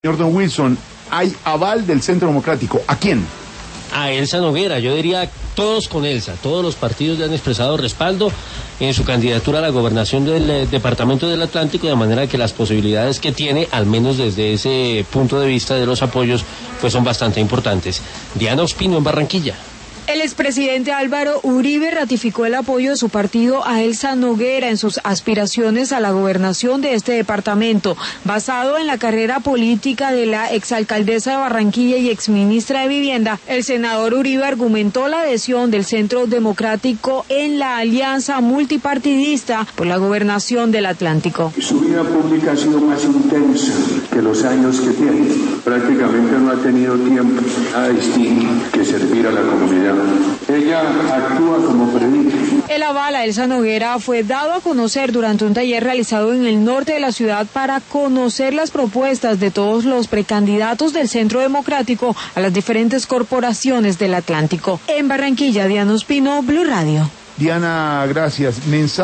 Señor Don Wilson, hay aval del Centro Democrático. ¿A quién? A Elsa Noguera, yo diría todos con Elsa, todos los partidos le han expresado respaldo en su candidatura a la gobernación del Departamento del Atlántico, de manera que las posibilidades que tiene, al menos desde ese punto de vista de los apoyos, pues son bastante importantes. Diana Ospino en Barranquilla. El expresidente Álvaro Uribe ratificó el apoyo de su partido a Elsa Noguera en sus aspiraciones a la gobernación de este departamento, basado en la carrera política de la exalcaldesa de Barranquilla y exministra de Vivienda. El senador Uribe argumentó la adhesión del Centro Democrático en la alianza multipartidista por la gobernación del Atlántico. Su vida pública ha sido más intensa que los años que tiene. Prácticamente no ha tenido tiempo nada distinto que servir a la comunidad. Ella actúa como predica. El aval a Elsa Noguera fue dado a conocer durante un taller realizado en el norte de la ciudad para conocer las propuestas de todos los precandidatos del Centro Democrático a las diferentes corporaciones del Atlántico. En Barranquilla, Diana Ospino, Blue Radio. Diana, gracias. Mensaje